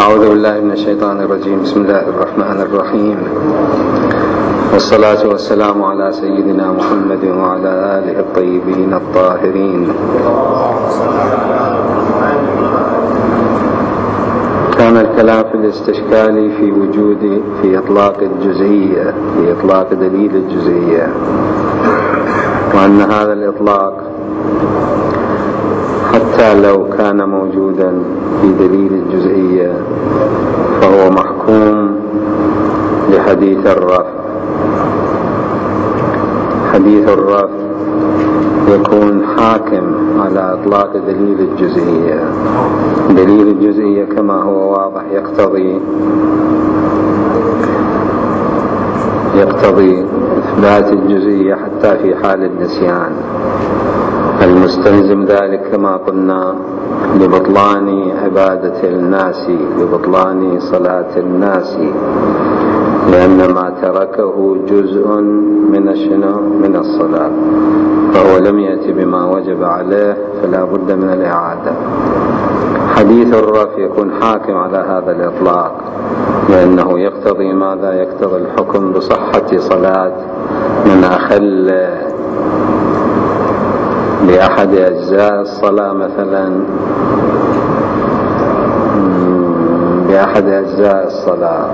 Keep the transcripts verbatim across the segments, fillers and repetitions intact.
أعوذ بالله من الشيطان الرجيم. بسم الله الرحمن الرحيم، والصلاة والسلام على سيدنا محمد وعلى آله الطيبين الطاهرين. كان الكلام في الاستشكال في وجود في إطلاق الجزئية في إطلاق دليل الجزئية، وأن هذا الإطلاق حتى لو كان موجودا في دليل الجزئية فهو محكوم لحديث الرفع. حديث الرفع يكون حاكم على إطلاق دليل الجزئية. دليل الجزئية كما هو واضح يقتضي يقتضي إثبات الجزئية حتى في حال النسيان، المستلزم ذلك كما قلنا لبطلان عبادة الناس، لبطلان صلاة الناس، لأن ما تركه جزء من الشنو من الصلاة، فهو لم يأتي بما وجب عليه فلا بد من الإعادة. حديث الرفع يكون حاكم على هذا الإطلاق، لأنه يقتضي ماذا؟ يقتضي الحكم بصحة صلاة من أخل بأحد أجزاء الصلاة، مثلا بأحد أجزاء الصلاة،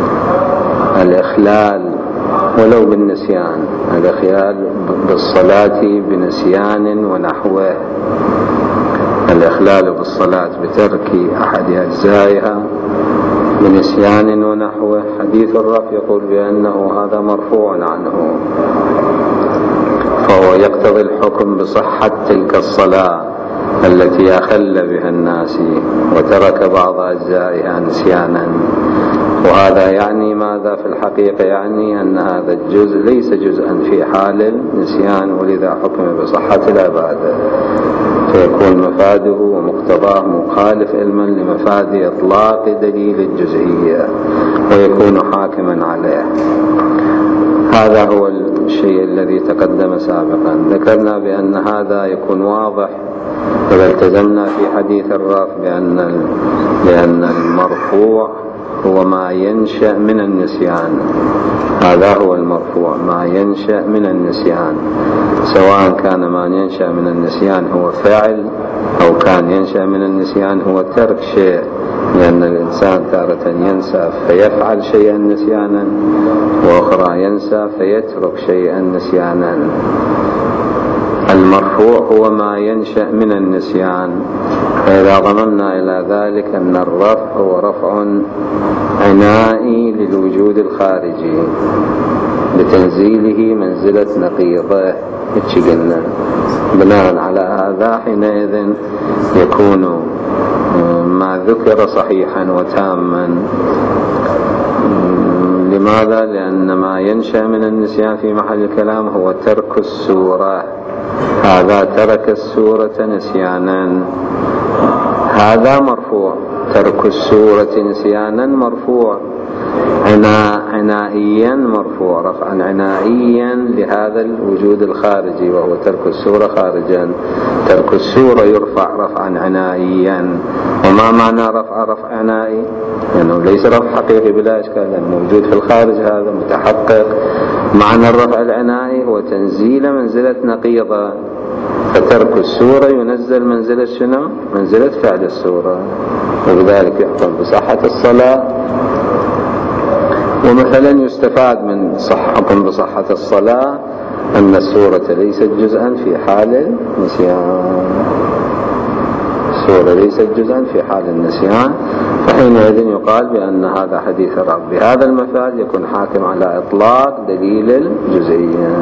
الإخلال ولو بالنسيان، الإخلال بالصلاة بنسيان ونحوه، الإخلال بالصلاة بترك أحد أجزائها بنسيان ونحوه. حديث الرفع يقول بأنه هذا مرفوع عنه، فهو يقتضي الحكم بصحة تلك الصلاة التي أخل بها الناس وترك بعض أجزائها نسيانا. وهذا يعني ماذا في الحقيقة؟ يعني أن هذا الجزء ليس جزءا في حال النسيان، ولذا حكم بصحة العبادة، فيكون مفاده ومقتضاه مخالف علما لمفاد إطلاق دليل الجزئية ويكون حاكما عليه. هذا هو الشيء الذي تقدم سابقا. ذكرنا بأن هذا يكون واضح إذا التزمنا في حديث الرفع بأن بأن المرفوع هو ما ينشأ من النسيان. هذا هو المرفوع، ما ينشأ من النسيان، سواء كان ما ينشأ من النسيان هو فعل أو كان ينشأ من النسيان هو ترك شيء، لأن الإنسان تارة ينسى فيفعل شيئا نسيانا، وأخرى ينسى فيترك شيئا نسيانا. المرفوع هو ما ينشأ من النسيان، فإذا ضممنا إلى ذلك أن الرفع هو رفع عنائي للوجود الخارجي بتنزيله منزلة نقيضه، قلنا بناء على هذا حينئذ يكون ما ذكر صحيحا وتاما. لماذا؟ لأن ما ينشأ من النسيان في محل الكلام هو ترك السورة، هذا ترك السورة نسيانا، هذا مرفوع. ترك السورة نسيانا مرفوع، عنا عنائيا مرفوع، رفعا عنائيا لهذا الوجود الخارجي وهو ترك السورة خارجا. ترك السورة يرفع رفعا عنائيا. وما معنى رفع رفع عنائي؟ لأنه يعني ليس رفع حقيقي بلا إشكال، لأنه موجود في الخارج، هذا متحقق. معنى الرفع العنائي هو تنزيل منزلة نقيضة، فترك السورة ينزل منزلة شنو؟ منزلة فعل السورة، وبذلك يحكم بصحة الصلاة. ومثلا يستفاد من صح حكم بصحة الصلاة أن السورة ليست جزءا في حال النسيان، السورة ليست جزءا في حال النسيان، فحينئذ يقال بأن هذا حديث الرفع. بهذا المفاد يكون حاكم على إطلاق دليل الجزئية.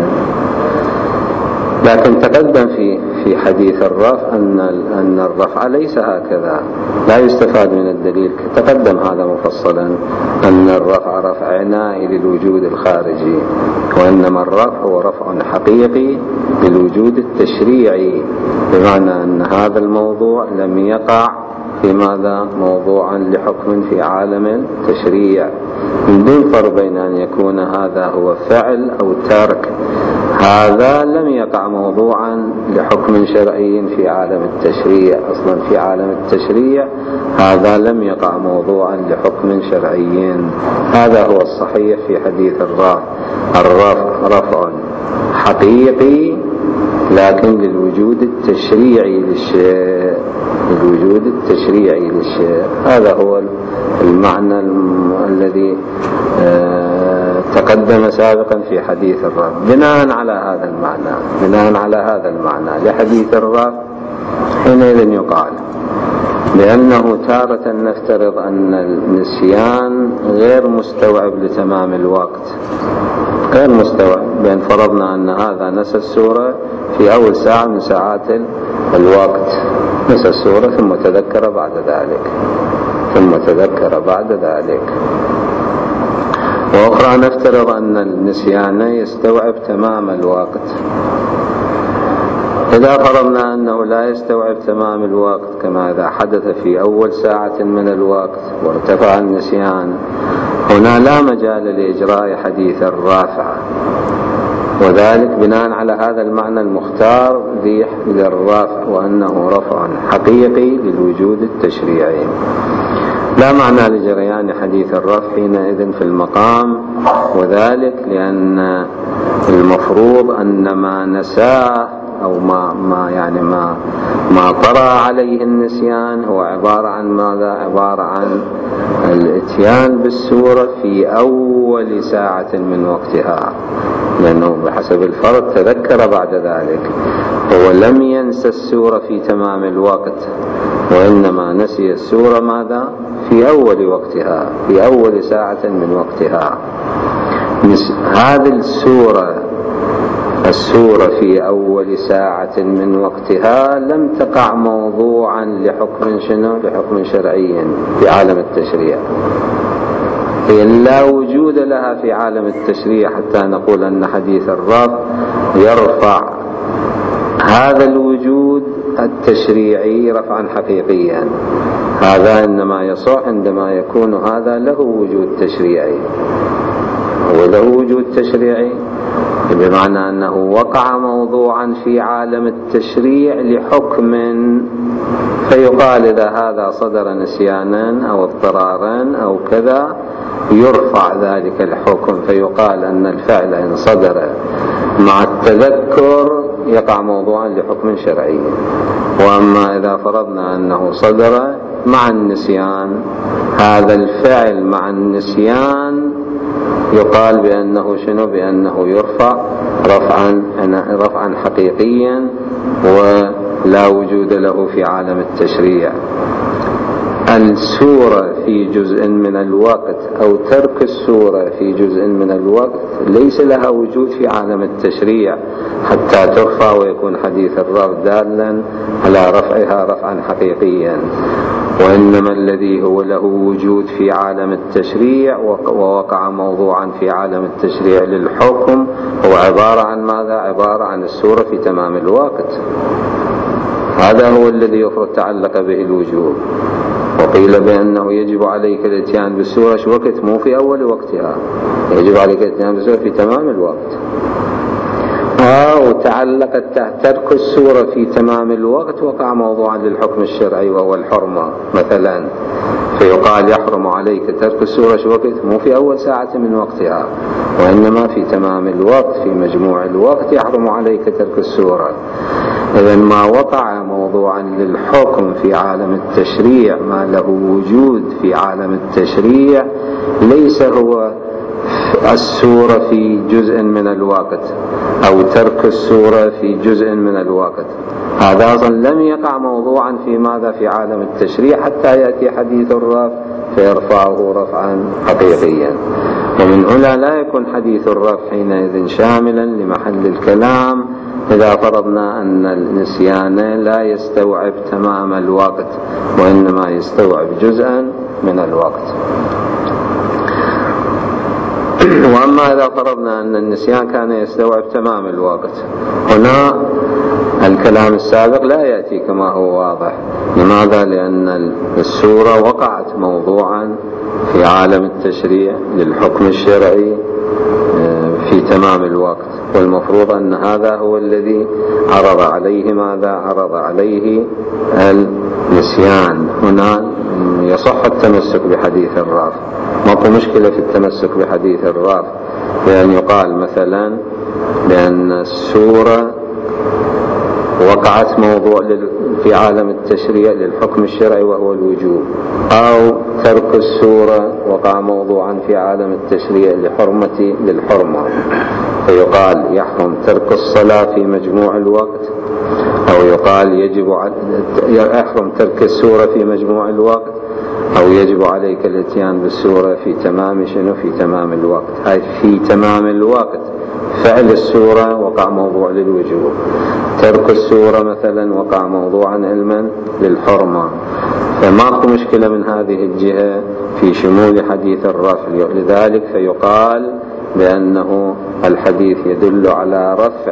لكن تقدم في في حديث الرفع أن أن الرفع ليس هكذا، لا يستفاد من الدليل. تقدم هذا مفصلا أن الرفع رفع عنائي للوجود الخارجي، وإنما الرفع هو رفع حقيقي للوجود التشريعي، بمعنى أن هذا الموضوع لم يقع في ماذا؟ موضوعا لحكم في عالم التشريع، من دون فرق بين أن يكون هذا هو فعل أو ترك. هذا لم يقع موضوعا لحكم شرعي في عالم التشريع، أصلا في عالم التشريع هذا لم يقع موضوعا لحكم شرعي. هذا هو الصحيح في حديث الرفع. الرفع رفع حقيقي لكن للوجود التشريعي للشيء، للوجود التشريعي للشيء. هذا هو المعنى الذي تقدم سابقا في حديث الرفع. بناء على هذا المعنى بناء على هذا المعنى لحديث الرفع حينئذ يقال لأنه تارة نفترض أن النسيان غير مستوعب لتمام الوقت، غير مستوعب، بأن فرضنا أن هذا نسى السورة في أول ساعة من ساعات الوقت، نسى السورة ثم تذكر بعد ذلك ثم تذكر بعد ذلك وأخرى نفترض أن النسيان يستوعب تمام الوقت. إذا فرضنا أنه لا يستوعب تمام الوقت كما إذا حدث في أول ساعة من الوقت وارتفع النسيان، هنا لا مجال لإجراء حديث الرافع، وذلك بناء على هذا المعنى المختار للرافع، وأنه رفع حقيقي للوجود التشريعي. لا معنى لجريان حديث الرفع حينئذ في المقام، وذلك لأن المفروض أن ما نساه أو ما ما يعني ما ما طرأ عليه النسيان هو عبارة عن ماذا؟ عبارة عن الاتيان بالسورة في أول ساعة من وقتها، لأنه بحسب الفرض تذكر بعد ذلك، هو لم ينسى السورة في تمام الوقت، وإنما نسي السورة ماذا؟ في أول وقتها، في أول ساعة من وقتها. هذه السورة السورة في أول ساعة من وقتها لم تقع موضوعا لحكم شنو؟ لحكم شرعي في عالم التشريع، هي لا وجود لها في عالم التشريع حتى نقول أن حديث الرفع يرفع هذا الوجود التشريعي رفعا حقيقيا. هذا إنما يصح عندما يكون هذا له وجود تشريعي، وله وجود تشريعي بمعنى أنه وقع موضوعا في عالم التشريع لحكم، فيقال إذا هذا صدر نسيانا أو اضطرارا أو كذا يرفع ذلك الحكم، فيقال أن الفعل إن صدر مع التذكر يقع موضوعا لحكم شرعي. وأما إذا فرضنا أنه صدر مع النسيان، هذا الفعل مع النسيان يقال بأنه شنو؟ بأنه يرفع رفعا رفعا حقيقيا ولا وجود له في عالم التشريع. السورة في جزء من الوقت أو ترك السورة في جزء من الوقت ليس لها وجود في عالم التشريع حتى ترفع ويكون حديث الرفع دالا على رفعها رفعا حقيقيا، وإنما الذي هو له وجود في عالم التشريع ووقع موضوعا في عالم التشريع للحكم هو عبارة عن ماذا؟ عبارة عن السورة في تمام الوقت. هذا هو الذي يفرض تعلق به الوجوب. وقيل بأنه يجب عليك الاتيان بالسورة شو وقت؟ مو في أول وقتها، يجب عليك الاتيان بالسورة في تمام الوقت. أو تعلقت ترك السورة في تمام الوقت وقع موضوعا للحكم الشرعي وهو الحرمة مثلا، فيقال يحرم عليك ترك السورة شو وقت؟ مو في أول ساعة من وقتها، وإنما في تمام الوقت، في مجموع الوقت يحرم عليك ترك السورة. إذن ما وقع موضوعا للحكم في عالم التشريع ما له وجود في عالم التشريع ليس هو السورة في جزء من الوقت أو ترك السورة في جزء من الوقت، هذا أصلا لم يقع موضوعا في ماذا؟ في عالم التشريع حتى يأتي حديث الرفع فيرفعه رفعا حقيقيا. ومن هنا لا يكون حديث الرفع حينئذ شاملا لمحل الكلام إذا فرضنا أن النسيان لا يستوعب تمام الوقت وإنما يستوعب جزءا من الوقت. وأما إذا فرضنا أن النسيان كان يستوعب تمام الوقت، هنا الكلام السابق لا يأتي كما هو واضح. لماذا؟ لأن السورة وقعت موضوعا في عالم التشريع للحكم الشرعي في تمام الوقت، والمفروض أن هذا هو الذي عرض عليه ماذا؟ عرض عليه النسيان. هنا يصح التمسك بحديث الرافع، ماكو مشكلة في التمسك بحديث الرافع، لأن يقال مثلا بأن السورة وقعت موضوع في عالم التشريع للحكم الشرعي وهو الوجوب، أو ترك السورة وقع موضوعا في عالم التشريع لحرمة للحرمة، فيقال يحرم ترك الصلاة في مجموع الوقت، أو يقال يجب يحرم ترك السورة في مجموع الوقت، أو يجب عليك الاتيان بالسورة في تمام شنو؟ في تمام الوقت. هاي في تمام الوقت فعل السورة وقع موضوع للوجوب، ترك السورة مثلا وقع موضوعا علما للحرمة، فماكو مشكلة من هذه الجهة في شمول حديث الرفع. لذلك فيقال بأنه الحديث يدل على رفع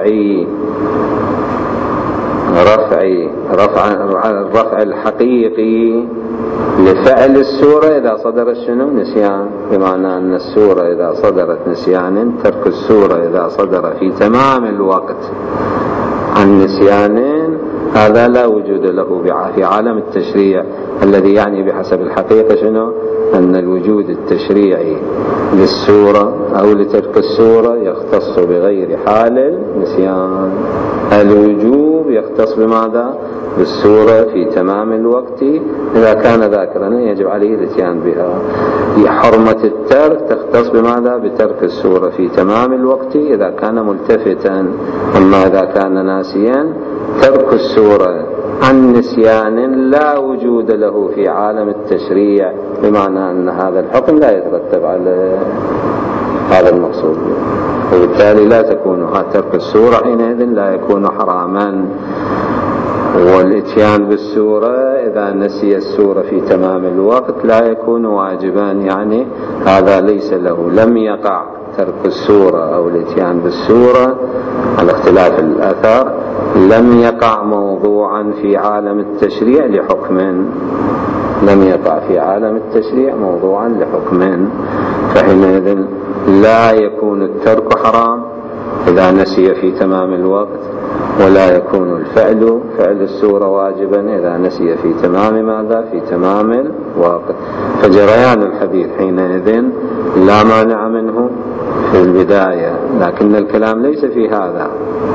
رفع رفع الرفع الحقيقي لفعل السورة إذا صدرت شنو؟ نسيان، بمعنى أن السورة إذا صدرت نسيان، ترك السورة إذا صدر في تمام الوقت عن نسيان، هذا لا وجود له في عالم التشريع، الذي يعني بحسب الحقيقة شنو؟ أن الوجود التشريعي للسورة أو لترك السورة يختص بغير حال النسيان. الوجوب يختص بماذا؟ بالسورة في تمام الوقت إذا كان ذاكرا يجب عليه الاتيان بها. حرمة الترك تختص بماذا؟ بترك السورة في تمام الوقت إذا كان ملتفتا. أما إذا كان ناسيا ترك السورة عن نسيان لا وجود له في عالم التشريع، بمعنى أن هذا الحكم لا يترتب على هذا المقصود، وبالتالي لا تكون ترك السورة حينئذ لا يكون حراما. والاتيان بالسورة إذا نسي السورة في تمام الوقت لا يكون واجبا، يعني هذا ليس له، لم يقع ترك السورة أو الاتيان بالسورة على اختلاف الآثار، لم يقع موضوعا في عالم التشريع لحكم، لم يقع في عالم التشريع موضوعا لحكم، فحينئذ لا يكون الترك حرام إذا نسي في تمام الوقت، ولا يكون الفعل فعل السورة واجبا إذا نسي في تمام ماذا؟ في تمام الوقت. فجريان الحديث حينئذ لا مانع منه في البداية، لكن الكلام ليس في هذا،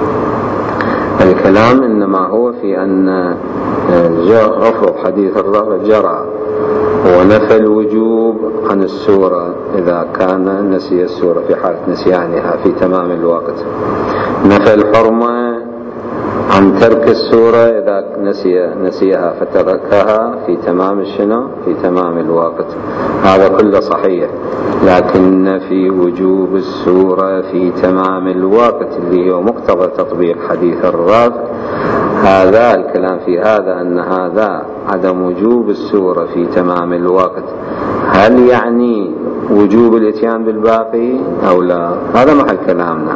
الكلام إنما هو في أن رفض حديث الرفع جرى ونفى الوجوب عن السورة إذا كان نسي السورة في حالة نسيانها في تمام الوقت، نفى الحرمة عن ترك السورة إذا نسي نسيها فتركها في تمام الشنو؟ في تمام الوقت. هذا كله صحيح، لكن في وجوب السورة في تمام الوقت اللي هو مقتضى تطبيق حديث الرفع، هذا الكلام في هذا أن هذا عدم وجوب السورة في تمام الوقت هل يعني وجوب الاتيان بالباقي أو لا؟ هذا محل كلامنا،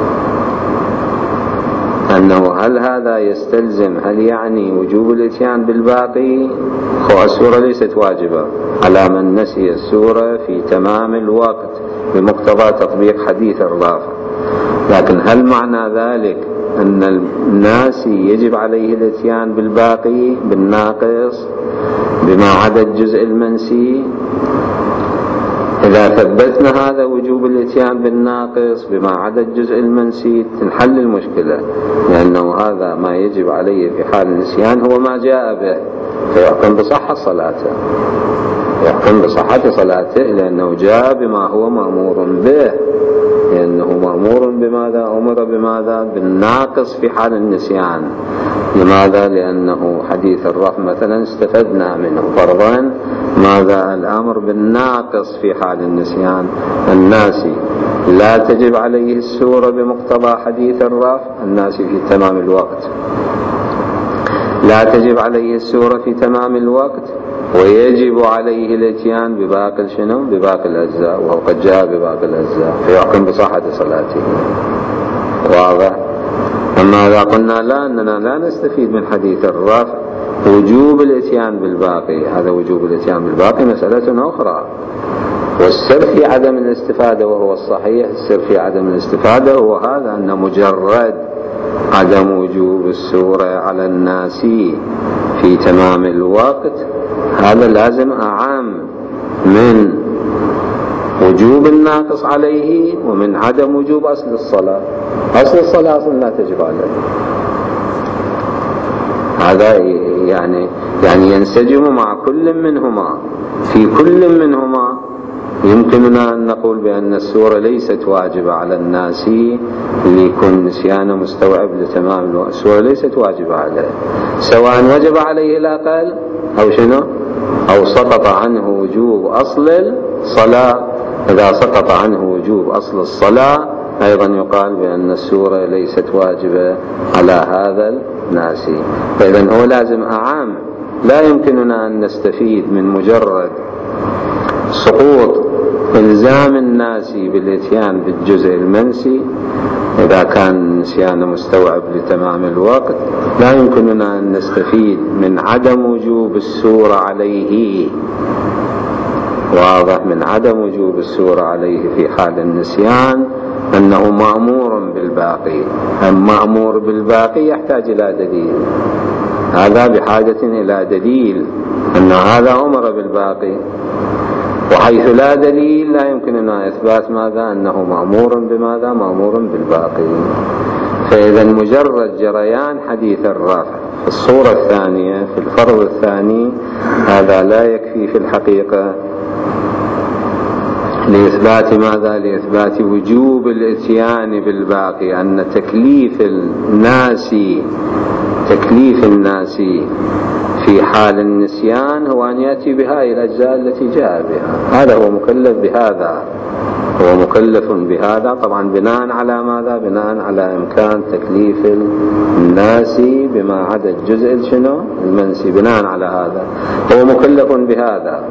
أنه هل هذا يستلزم، هل يعني وجوب الاتيان بالباقي؟ هو السورة ليست واجبة على من نسي السورة في تمام الوقت بمقتضى تطبيق حديث الرافع، لكن هل معنى ذلك أن الناس يجب عليه الاتيان بالباقي بالناقص بما عدا الجزء المنسي؟ إذا ثبتنا هذا وجوب الاتيان بالناقص بما عدا الجزء المنسي تنحل المشكلة، لأنه هذا ما يجب عليه في حال النسيان هو ما جاء به، فيحكم بصحة صلاته، يحكم بصحة صلاته لأنه جاء بما هو مأمور به، لأنه مأمور بماذا؟ أمر بماذا؟ بالناقص في حال النسيان. لماذا؟ لأنه حديث الرفع مثلا استفدنا منه فرضا ماذا؟ الأمر بالناقص في حال النسيان. الناسي لا تجب عليه السورة بمقتضى حديث الرفع، الناسي في تمام الوقت لا تجب عليه السورة في تمام الوقت، ويجب عليه الاتيان بباقي شنو؟ بباقي الأجزاء، وهو قد جاء بباقي الأجزاء، فيحكم بصحة صلاته. واضح؟ أما إذا قلنا لا أننا لا نستفيد من حديث الرفع وجوب الإتيان بالباقي، هذا وجوب الإتيان بالباقي مسألة أخرى. والسر في عدم الاستفادة وهو الصحيح، السر في عدم الاستفادة هو هذا، أن مجرد عدم وجوب السورة على الناس في تمام الوقت هذا لازم أعم من وجوب الناقص عليه ومن عدم وجوب أصل الصلاة. أصل الصلاة أصلا لا تجب عليه. هذا يعني يعني ينسجم مع كل منهما. في كل منهما يمكننا أن نقول بأن السورة ليست واجبة على الناس ليكون نسيانه مستوعب لتمام الوقت. السورة ليست واجبة عليه، سواء وجب عليه الأقل أو شنو أو سقط عنه وجوب أصل الصلاة. إذا سقط عنه وجوب أصل الصلاة أيضا يقال بأن السورة ليست واجبة على هذا الناس. فإذا هو لازم أعام. لا يمكننا أن نستفيد من مجرد سقوط إلزام الناس بالإتيان بالجزء المنسي إذا كان نسيان مستوعب لتمام الوقت، لا يمكننا أن نستفيد من عدم وجوب السورة عليه. واضح؟ من عدم وجوب السورة عليه في حال النسيان أنه مأمور بالباقي. أم مأمور بالباقي يحتاج إلى دليل، هذا بحاجة إلى دليل أن هذا أمر بالباقي. وحيث لا دليل لا يمكننا إثبات ماذا أنه مأمور بماذا مأمور بالباقي. فإذا مجرد جريان حديث الرفع في الصورة الثانية في الفرض الثاني هذا لا يكفي في الحقيقة لإثبات ماذا لإثبات وجوب الإتيان بالباقي. أن تكليف الناس تكليف الناس في حال النسيان هو أن يأتي بهذه الأجزاء التي جاء بها. هذا هو مكلف بهذا، هو مكلف بهذا طبعا بناء على ماذا؟ بناء على إمكان تكليف الناس بما عدا الجزء شنو المنسي. بناء على هذا هو مكلف بهذا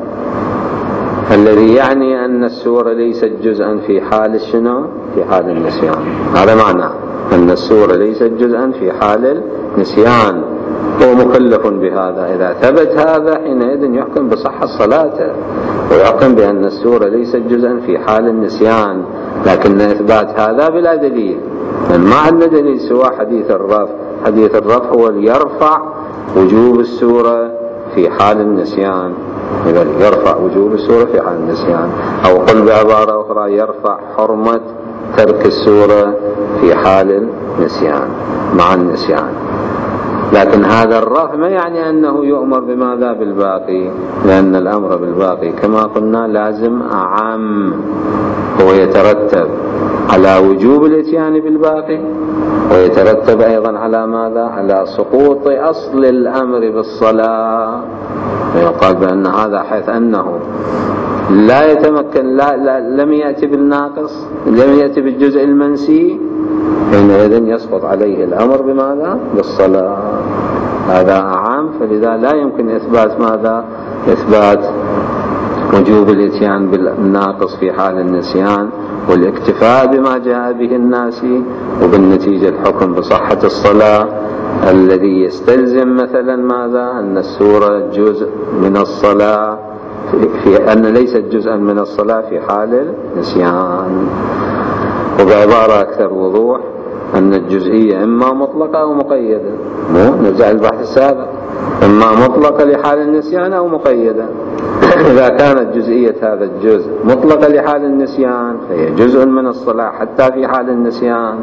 الذي يعني أن السورة ليست جزءا في حال شنو في حال النسيان. هذا معنى أن السورة ليست جزءا في حال النسيان، هو مكلف بهذا. إذا ثبت هذا حينئذ يحكم بصحة صلاته ويحكم بأن السورة ليست جزءا في حال النسيان. لكن إثبات هذا بلا دليل، ما عندنا دليل سوى حديث الرفع. حديث الرفع هو اللي يرفع وجوب السورة في حال النسيان. إذا يرفع وجوب السورة في حال النسيان، أو قل بعبارة أخرى يرفع حرمة ترك السورة في حال النسيان مع النسيان. لكن هذا الرفع ما يعني أنه يؤمر بماذا بالباقي، لأن الأمر بالباقي كما قلنا لازم أعم، هو يترتب على وجوب الإتيان بالباقي ويترتب أيضا على ماذا على سقوط أصل الأمر بالصلاة. ويقال بأن هذا حيث أنه لا يتمكن لا, لا لم يأتي بالناقص لم يأتي بالجزء المنسي حينئذ يسقط عليه الأمر بماذا بالصلاة. هذا أعام، فلذا لا يمكن إثبات ماذا إثبات وجوب الإتيان بالناقص في حال النسيان والاكتفاء بما جاء به الناس وبالنتيجة الحكم بصحة الصلاة الذي يستلزم مثلا ماذا أن السورة جزء من الصلاة في أن ليست جزءا من الصلاة في حال النسيان. وبعبارة أكثر وضوح أن الجزئية إما مطلقة أو مقيدة، مو نرجع للبحث السابق، إما مطلقة لحال النسيان أو مقيدة. إذا كانت جزئية هذا الجزء مطلقة لحال النسيان فهي جزء من الصلاة حتى في حال النسيان،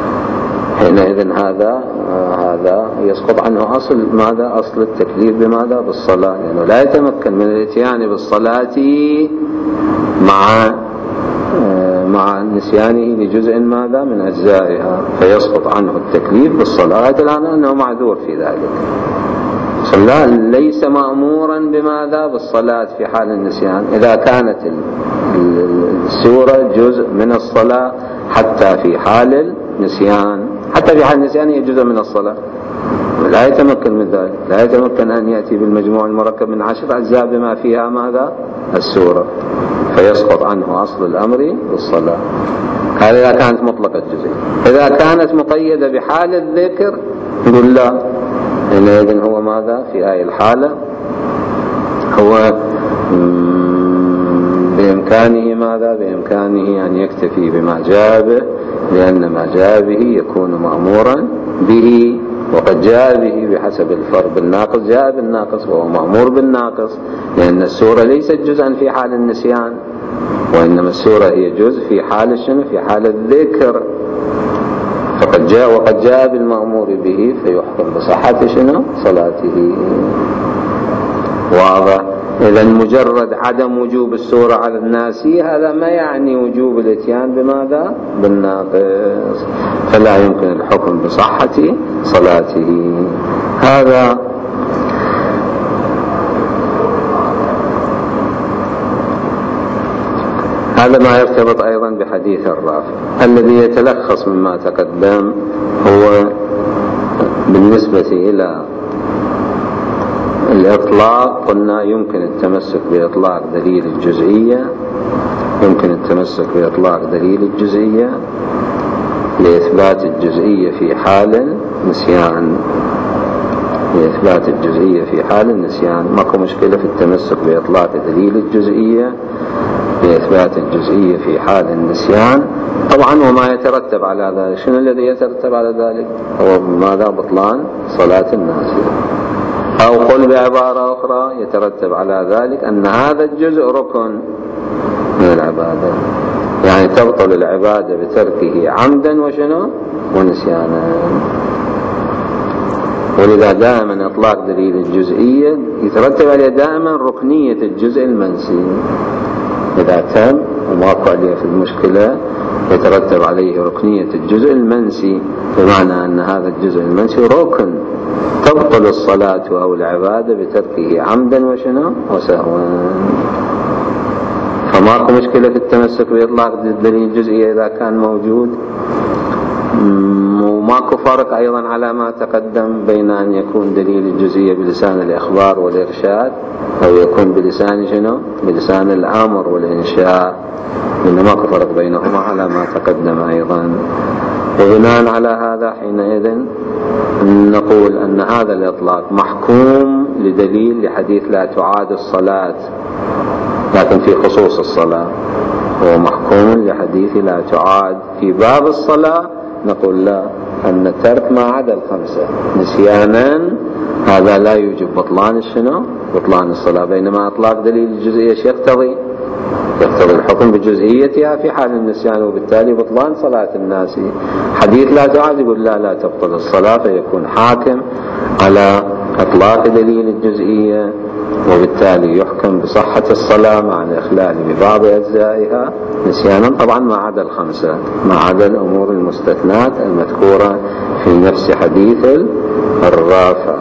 حينئذ هذا هذا يسقط عنه أصل ماذا أصل التكليف بماذا بالصلاة، لأنه لا يتمكن من الاتيان بالصلاة مع مع نسيانه لجزء ماذا من أجزائها، فيسقط عنه التكليف بالصلاة الآن أنه معذور في ذلك. صلاة ليس مأمورا بماذا بالصلاة في حال النسيان إذا كانت السورة جزء من الصلاة حتى في حال النسيان، حتى في حال النسيان هي جزء من الصلاة، لا يتمكن من ذلك، لا يتمكن أن يأتي بالمجموع المركب من عشر أجزاء بما فيها ماذا السورة، فيسقط عنه أصل الأمر بالصلاة. هذا إذا كانت مطلقة الجزئية. إذا كانت مقيدة بحال الذكر نقول لا، حينئذ هو ماذا في هذه الحالة هو بإمكانه ماذا بإمكانه أن يكتفي بما جاء به، لأن ما جاء به يكون مأمورا به، وقد جاء به بحسب الفرض بالناقص جاء بالناقص وهو مأمور بالناقص، لأن السورة ليست جزءا في حال النسيان، وإنما السورة هي جزء في حال شنو في حال الذكر، فقد جاء وقد جاء بالمأمور به فيحكم بصحة شنو صلاته. واضح؟ إذا مجرد عدم وجوب السورة على الناسي هذا ما يعني وجوب الاتيان بماذا بالناقص، فلا يمكن الحكم بصحة صلاته. هذا هذا ما يرتبط أيضا بحديث الرافع الذي يتلخص مما تقدم. هو بالنسبة إلى الإطلاق قلنا يمكن التمسك بإطلاق دليل الجزئية، يمكن التمسك بإطلاق دليل الجزئية لإثبات الجزئية في حال نسيان، لإثبات الجزئية في حال النسيان. ماكو مشكلة في التمسك بإطلاق دليل الجزئية لإثبات الجزئية في حال النسيان. طبعا وما يترتب على ذلك، شنو الذي يترتب على ذلك؟ هو ماذا؟ بطلان صلاة الناس. أو قل بعبارة أخرى يترتب على ذلك أن هذا الجزء ركن من العبادة، يعني تبطل العبادة بتركه عمدا وشنو ونسيانا. ولذا دائما إطلاق دليل الجزئية يترتب عليه دائما ركنية الجزء المنسي، إذا تم وماكو عليه في المشكلة يترتب عليه ركنية الجزء المنسي، بمعنى أن هذا الجزء المنسي ركن تبطل الصلاة أو العبادة بتركه عمدا وشنو وسهوا. فماكو مشكلة في التمسك بإطلاق دليل الجزئية إذا كان موجود، وماكو فرق أيضا على ما تقدم بين أن يكون دليل الجزئية بلسان الإخبار والإرشاد أو يكون بلسان شنو بلسان الأمر والإنشاء، لأن ماكو فرق بينهما على ما تقدم أيضا. وبناء على هذا حينئذ نقول أن هذا الإطلاق محكوم لدليل لحديث لا تعاد الصلاة، لكن في خصوص الصلاة هو محكوم لحديث لا تعاد. في باب الصلاة نقول لا، أن ترك ما عدا الخمسة نسيانا هذا لا يوجب بطلان الشنو بطلان الصلاة، بينما إطلاق دليل الجزئية يقتضي يقتضي الحكم بجزئيتها في حال النسيان، وبالتالي بطلان صلاة الناس. حديث لا تعاد يقول لا لا تبطل الصلاة، فيكون حاكم على إطلاق دليل الجزئية، وبالتالي يحكم بصحة الصلاة مع الإخلال ببعض أجزائها نسيانا، طبعا ما عدا الخمسة، ما عدا الأمور المستثنات المذكورة في نفس حديث الرافع.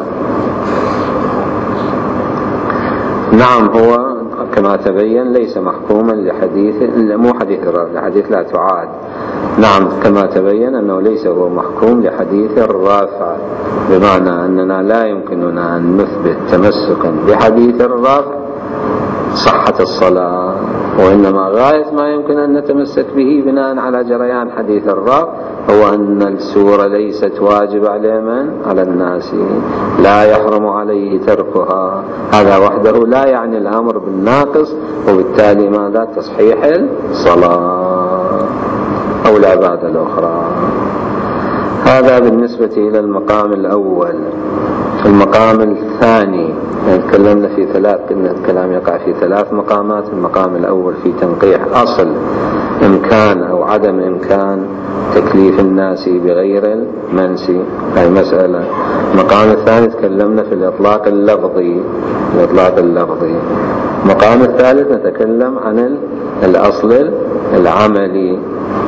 نعم هو كما تبين ليس محكوما لحديث مو حديث الرافع لحديث لا تعاد. نعم كما تبين أنه ليس هو محكوم لحديث الرافع، بمعنى أننا لا يمكننا أن نثبت تمسكا بحديث الرافع صحة الصلاة، وإنما غاية ما يمكن أن نتمسك به بناء على جريان حديث الرافع هو أن السورة ليست واجب على من؟ على الناس، لا يحرم عليه تركها. هذا وحده لا يعني الأمر بالناقص، وبالتالي ماذا؟ تصحيح الصلاة أو العبادة الأخرى. هذا بالنسبة إلى المقام الأول. المقام الثاني تكلمنا في ثلاث، قلنا الكلام يقع في ثلاث مقامات. المقام الأول في تنقيح أصل إمكان أو عدم إمكان تكليف الناس بغير المنسي، هذه مسألة. المقام الثاني تكلمنا في الإطلاق اللفظي، الإطلاق اللفظي. المقام الثالث نتكلم عن الأصل العملي،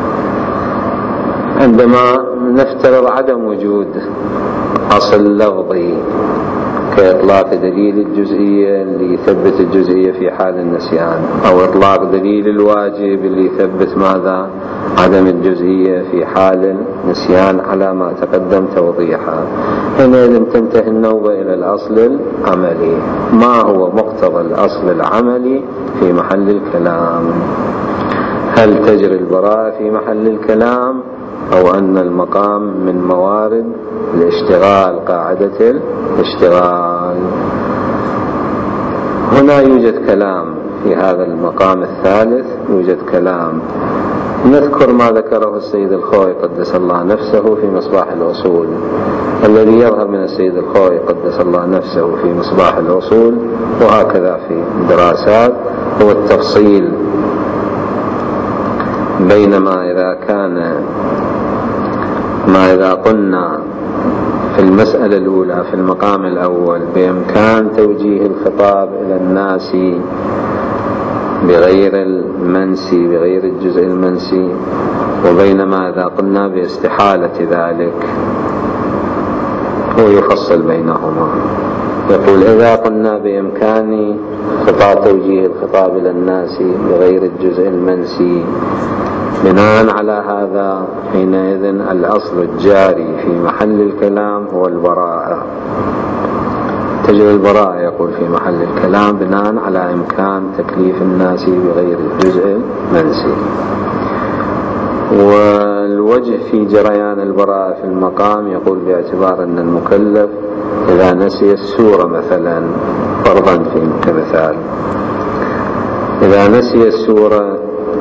عندما نفترض عدم وجود أصل لفظي كإطلاق دليل الجزئية اللي يثبت الجزئية في حال النسيان، أو إطلاق دليل الواجب اللي يثبت ماذا؟ عدم الجزئية في حال النسيان على ما تقدم توضيحا. حينئذ تنتهي النوبة إلى الأصل العملي. ما هو مقتضى الأصل العملي في محل الكلام؟ هل تجري البراءة في محل الكلام أو أن المقام من موارد الاشتغال، قاعدة الاشتغال؟ هنا يوجد كلام في هذا المقام الثالث، يوجد كلام. نذكر ما ذكره السيد الخوئي قدس الله نفسه في مصباح الأصول. الذي يظهر من السيد الخوئي قدس الله نفسه في مصباح الأصول وهكذا في الدراسات هو التفصيل بينما إذا كان ما إذا قلنا في المسألة الأولى في المقام الأول بإمكان توجيه الخطاب إلى الناس بغير المنسي، بغير الجزء المنسي، وبينما إذا قلنا باستحالة ذلك، هو يفصل بينهما. يقول إذا قلنا بإمكان خطاب توجيه الخطاب إلى الناس بغير الجزء المنسي، بناء على هذا حينئذ الأصل الجاري في محل الكلام هو البراءة. تجري البراءة يقول في محل الكلام بناء على إمكان تكليف الناس بغير الجزء المنسي. والوجه في جريان البراءة في المقام يقول باعتبار أن المكلف إذا نسي السورة مثلا، فرضا في كمثال، إذا نسي السورة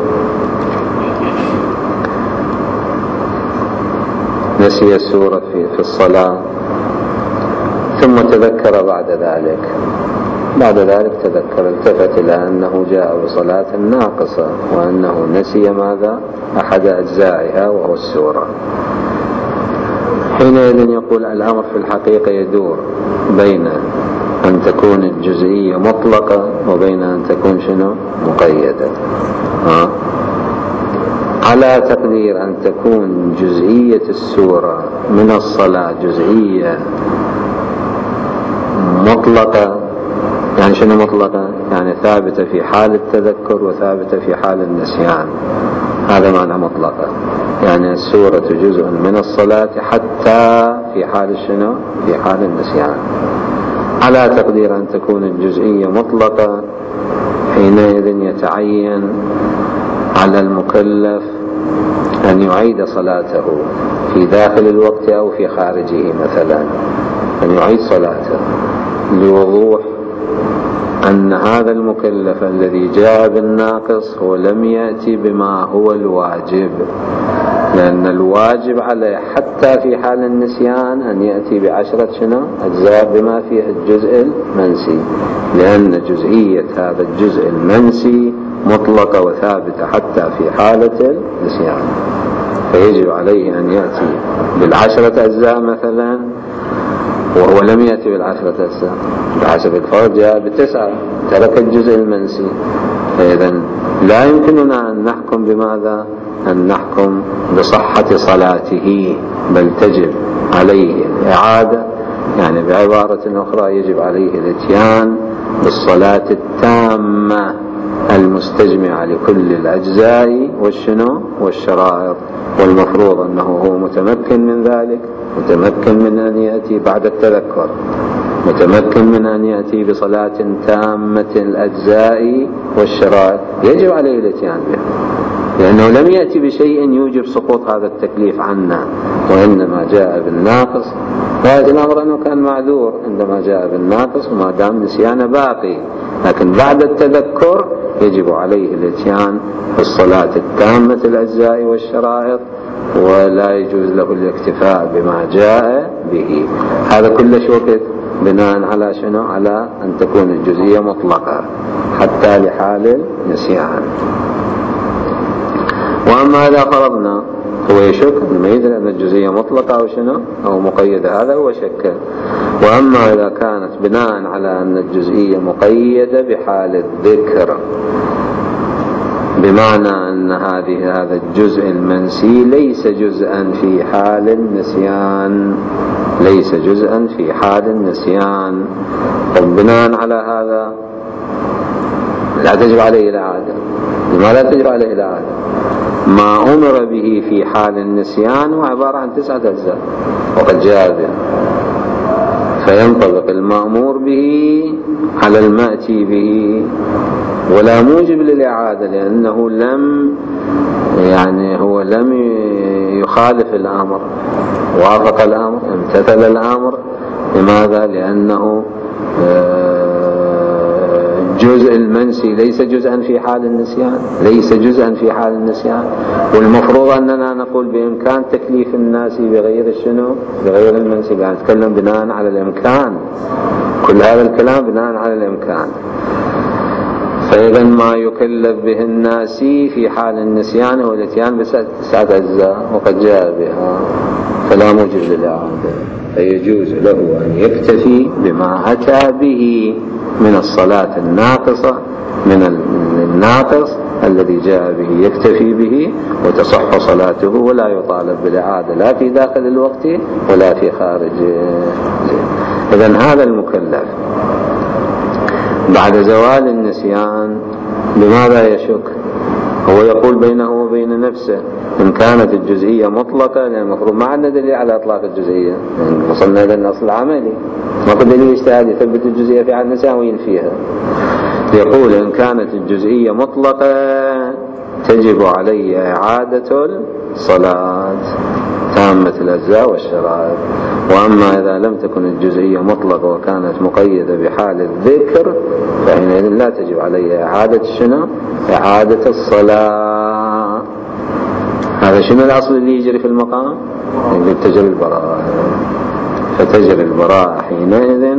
نسي السورة في, في الصلاة ثم تذكر بعد ذلك بعد ذلك تذكر التفت إلى أنه جاء بصلاة ناقصة وأنه نسي ماذا؟ أحد أجزائها وهو السورة. حينئذ يقول الأمر في الحقيقة يدور بين أن تكون الجزئية مطلقة وبين أن تكون شنو؟ مقيدة. ها؟ على تقدير أن تكون جزئية السورة من الصلاة جزئية مطلقة، يعني شنو مطلقة؟ يعني ثابتة في حال التذكر وثابتة في حال النسيان. هذا معنى مطلقة، يعني السورة جزء من الصلاة حتى في حال شنو؟ في حال النسيان. على تقدير أن تكون الجزئية مطلقة، حينئذ يتعين على المكلف أن يعيد صلاته في داخل الوقت أو في خارجه، مثلا أن يعيد صلاته لوضوح أن هذا المكلف الذي جاء بالناقص هو لم يأتي بما هو الواجب، لأن الواجب عليه حتى في حال النسيان أن يأتي بعشرة شنو؟ أجزاء بما فيه الجزء المنسي، لأن جزئية هذا الجزء المنسي مطلقة وثابتة حتى في حالة النسيان، فيجب عليه أن يأتي بالعشرة أجزاء مثلا، وهو لم يأتي بالعشرة أجزاء بحسب الفرض، جاء بتسعة، ترك الجزء المنسي. فإذا لا يمكننا أن نحكم بماذا؟ أن نحكم بصحة صلاته، بل تجب عليه الإعادة، يعني بعبارة أخرى يجب عليه الاتيان بالصلاة التامة المستجمعة لكل الأجزاء والشنو والشرائط. والمفروض أنه هو متمكن من ذلك، متمكن من أن يأتي بعد التذكر، متمكن من أن يأتي بصلاة تامة الأجزاء والشرائط، يجب عليه الاتيان به، لأنه لم يأتي بشيء يوجب سقوط هذا التكليف عنا، وإنما جاء بالناقص. وهذا الأمر أنه كان معذور عندما جاء بالناقص وما دام نسيانه باقي، لكن بعد التذكر يجب عليه الاتيان بالصلاة التامة الأجزاء والشرائط، ولا يجوز له الاكتفاء بما جاء به. هذا كل وقت بناء على شنو؟ على أن تكون الجزئية مطلقة حتى لحال النسيان. وأما إذا فرضنا، هو يشك ما يدري أن الجزئية مطلقة أو شنو أو مقيدة، هذا هو شك. وأما إذا كانت بناء على أن الجزئية مقيدة بحال الذكر، بمعنى أن هذه هذا الجزء المنسي ليس جزءا في حال النسيان، ليس جزءا في حال النسيان، وبناء على هذا لا تجب عليه الإعادة. لماذا لا تجب عليه الإعادة؟ ما أمر به في حال النسيان هو عبارة عن تسعة أجزاء وقد جاء به، فينطبق المأمور به على المأتي به ولا موجب للإعادة، لأنه لم يعني هو لم يخالف الأمر، وافق الأمر، امتثل الأمر. لماذا؟ لأنه جزء المنسي ليس جزءا في حال النسيان، ليس جزءا في حال النسيان. والمفروض أننا نقول بإمكان تكليف الناس بغير الشنو، بغير المنسي، يعني نتكلم بناء على الإمكان. كل هذا الكلام بناء على الإمكان. فإذا ما يكلف به الناس في حال النسيان هو الاتيان بتسعة أجزاء وقد جاء بها، فلا موجب للإعادة، فيجوز له أن يكتفي بما أتى به من الصلاة الناقصة، من الناقص الذي جاء به يكتفي به وتصح صلاته، ولا يطالب بالإعادة لا في داخل الوقت ولا في خارجه. إذن هذا المكلف بعد زوال النسيان بماذا يشك؟ هو يقول بينه وبين نفسه إن كانت الجزئية مطلقة، لأن المفروض ما عندنا دليل على إطلاق الجزئية، يعني وصلنا إلى الأصل العملي، ما في دليل اجتهادي يثبت الجزئية في حال النسيان وينفيها. يقول إن كانت الجزئية مطلقة تجب علي إعادة الصلاة تامة الأجزاء والشرائط. وأما إذا لم تكن الجزئية مطلقة وكانت مقيدة بحال الذكر فحينئذ لا تجب علي إعادة شنو؟ إعادة الصلاة. هذا شنو الأصل اللي يجري في المقام؟ يقول تجري البراءة، فتجري البراءة حينئذ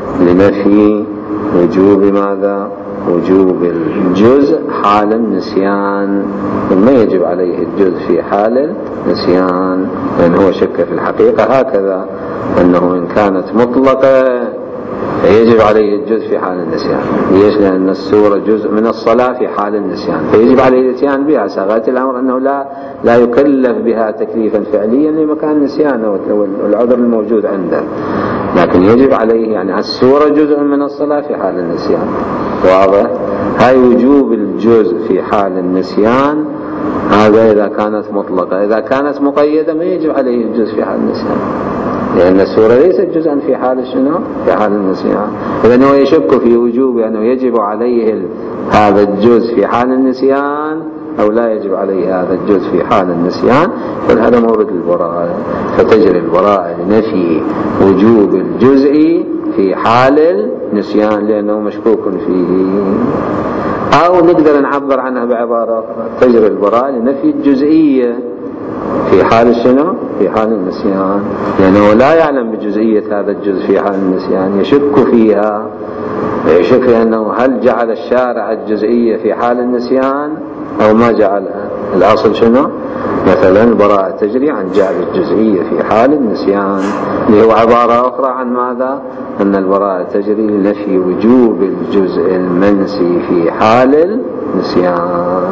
لنفي وجوب ماذا؟ وجوب الجزء حال النسيان، وما يجب عليه الجزء في حال النسيان، لأن هو شك في الحقيقة هكذا أنه إن كانت مطلقة فيجب عليه الجزء في حال النسيان. ليش؟ لأن السورة جزء من الصلاة في حال النسيان، فيجب عليه الاتيان بها. ساغاية الأمر أنه لا لا يكلف بها تكليفا فعليا لمكان النسيان والعذر الموجود عنده، لكن يجب عليه، يعني السورة جزء من الصلاة في حال النسيان. واضح؟ هاي وجوب الجزء في حال النسيان هذا إذا كانت مطلقة. إذا كانت مقيدة ما يجب عليه الجزء في حال النسيان، لأن السورة ليست جزءا في حال شنو؟ في حال النسيان. إذن هو يشك في وجوب أنه يجب عليه هذا الجزء في حال النسيان أو لا يجب عليه هذا الجزء في حال النسيان، فهذا مورد البراءة، فتجري البراءة لنفي وجوب الجزء في حال النسيان لأنه مشكوك فيه. أو نقدر نعبر عنها بعبارة أخرى، تجري البراءة لنفي الجزئية في حال شنو؟ في حال النسيان، لأنه لا يعلم بجزئية هذا الجزء في حال النسيان، يشك فيها، يشك في أنه هل جعل الشارع الجزئية في حال النسيان أو ما جعلها. الأصل شنو؟ مثلا البراءة تجري عن جعل الجزئية في حال النسيان، اللي هو عبارة أخرى عن ماذا؟ أن البراءة تجري لنفي وجوب الجزء المنسي في حال النسيان.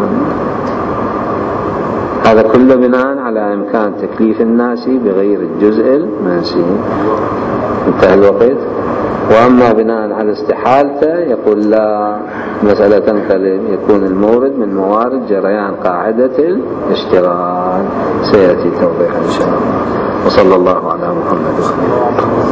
هذا كله بناء على إمكان تكليف الناس بغير الجزء المنسي. انتهى الوقت. وأما بناء على استحالته يقول لا، مسألة تنقلب، يكون المورد من موارد جريان قاعدة الاشتغال، سيأتي توضيح إن شاء الله. وصلى الله على محمد وآله.